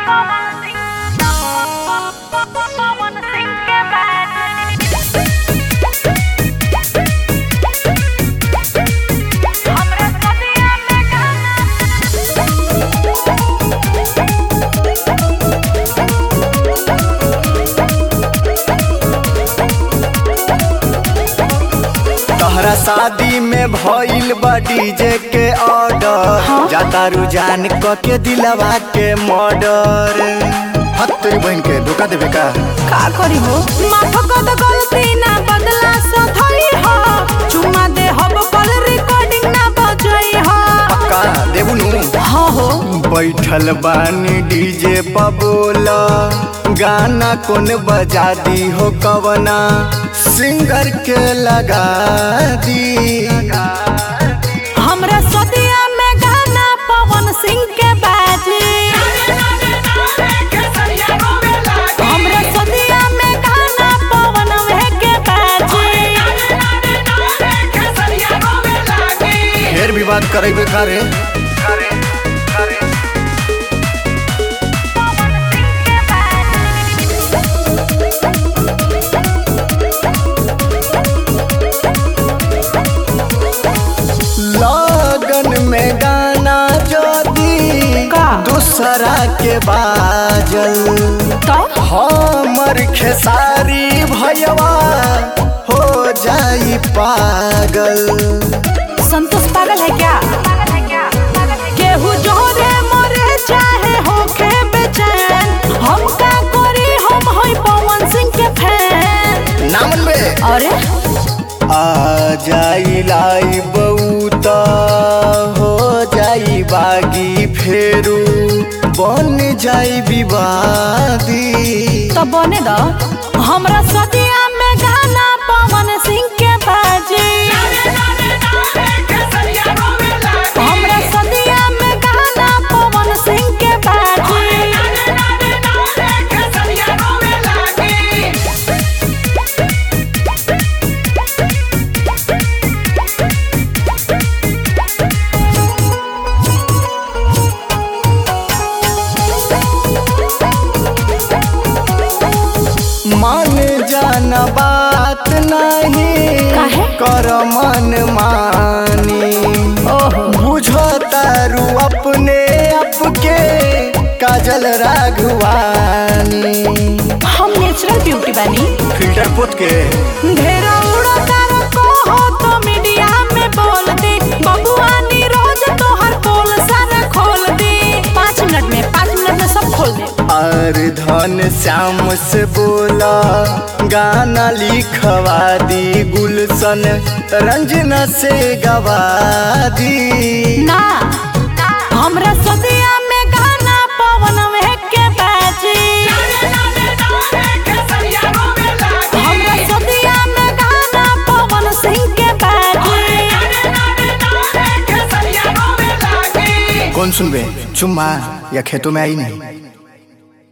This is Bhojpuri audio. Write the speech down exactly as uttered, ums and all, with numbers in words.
तोहरा शादी में भइल बा डीजे के ऑर्डर, हाँ? जाता रुझान क के दिलवा के मर्डर। हत तेरी बहन के धोखा देबे का का करी हो? माफ कर दे गलती ना बदला सधई हो, चुमा दे हब कल रिकॉर्डिंग ना बजई हो। पक्का देबू नु? हां हो। बैठल बानी डीजे पर बोला गाना कौन बजा दी हो, कवना सिंगर के लगा दी। हमरा सदिया में गाना पवन सिंह के बाजी, हमरा सदिया में गाना पवन के बाजी। ढेर भी बात करेबे करे लगन में गाना जोदी दूसरा के बाजल, हमर खेसारी भैया हो जाई पागल। संतोष पागल है क्या? केहू जोरे मरे चाहे होके बेचैन, हम का करी हम होई पवन सिंह के फैन। नामन में अरे आ जाई लाई बऊता हो जाई बागी, फेरू बन जाई विवादी। तो बने दो हमरा सदिया में गाना पवन सिंह के बाजी, हमरा सदिया में गाना पवन सिंह के बाजी। मान जाना बात नहीं कर मन मानी, बुझो तारू अपने आप के काजल राघवानी। हम नेचुरल ब्यूटी बनी फिल्टर पोत के ढेरा उड़ा तार को हो तो मीडिया में बोल दे, बबुआनी रोज तोहर पोल सारा खोल दे। पाँच मिनट में पाँच मिनट में सब खोल दे। और धन श्याम से बोला गाना लिखवा दी, गुलशन रंजना से गवा दी। ना हमरा सदिया में गाना पवन के बाजी, हमरा सदिया में गाना पवन सिंह के बाजी। कौन सुनबे, चुम्मा या खेतों में आई नहीं?